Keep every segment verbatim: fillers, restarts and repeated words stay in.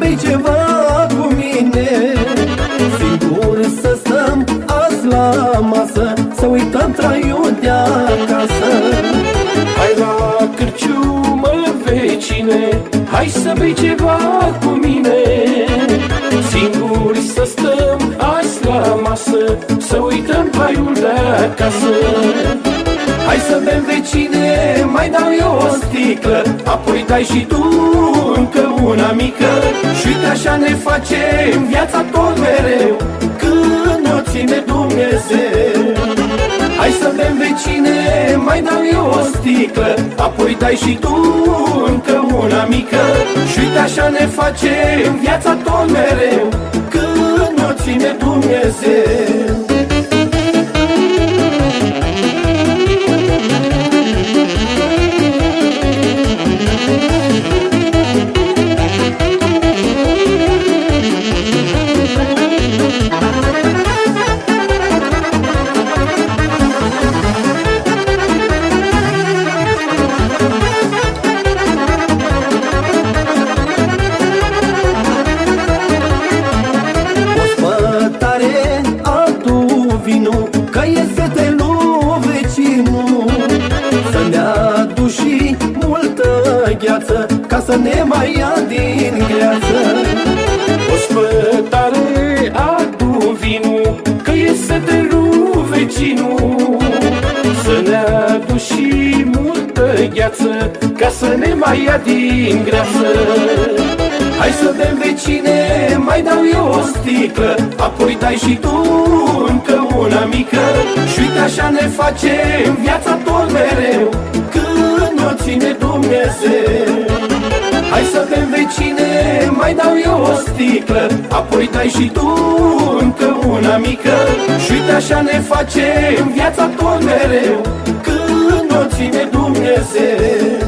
bei ceva cu mine, singur să stăm azi la masă, să uităm traiul de acasă. Hai la cârciumă, vecine, hai să bei ceva cu mine, singuri să stăm azi la masă, să uităm traiul de acasă. Hai să bem, vecine, mai dau eu o sticlă, apoi dai și tu încă una mică. Și uite așa ne facem viața tot mereu, când o ține Dumnezeu. Hai să bem, vecine, mai dau eu o sticlă, apoi dai și tu încă una mică. Și uite așa ne facem viața tot mereu, când o ține Dumnezeu. Că e sete lui vecinul, să ne aduci și multă gheață, ca să ne mai ia din greață. Ospătare, adu vinul, că e sete lui vecinul, să ne aduci și multă gheață, ca să ne mai ia din greață. Hai să bem, vecine, mai dau eu o sticlă, apoi dai și tu încă una mică. Și uite așa ne facem viața tot mereu, când o ține Dumnezeu. Hai să bem, vecine, mai dau eu o sticlă, apoi dai și tu încă una mică. Și uite așa ne facem viața tot mereu, când o ține Dumnezeu.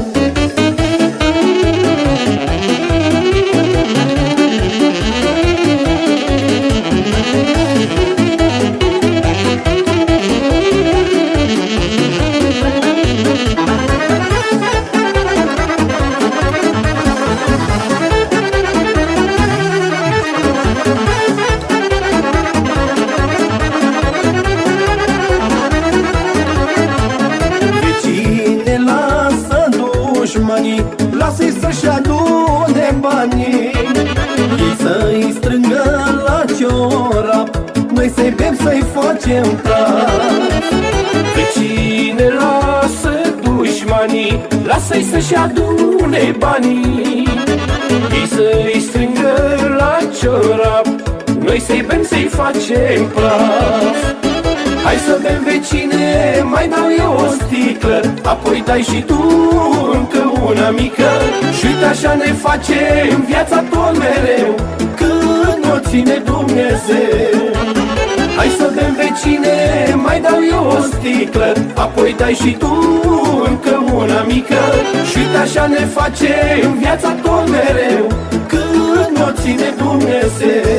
Lasă-i să-și adune banii, ei să-i strângă la ciorap, noi să-i bem, să-i facem praf. Vecine, lasă dușmanii, lasă-i să-și adune banii, ei să-i strângă la ciorap, noi să-i bem, să-i facem praf. Hai să bem, vecine, mai dau eu o sticlă, apoi dai și tu încă una mică. Și uite așa ne facem viața tot mereu, când o ține Dumnezeu. Hai să bem, vecine, mai dau eu o sticlă, apoi dai și tu încă una mică. Și uite așa ne facem viața tot mereu, când o ține Dumnezeu.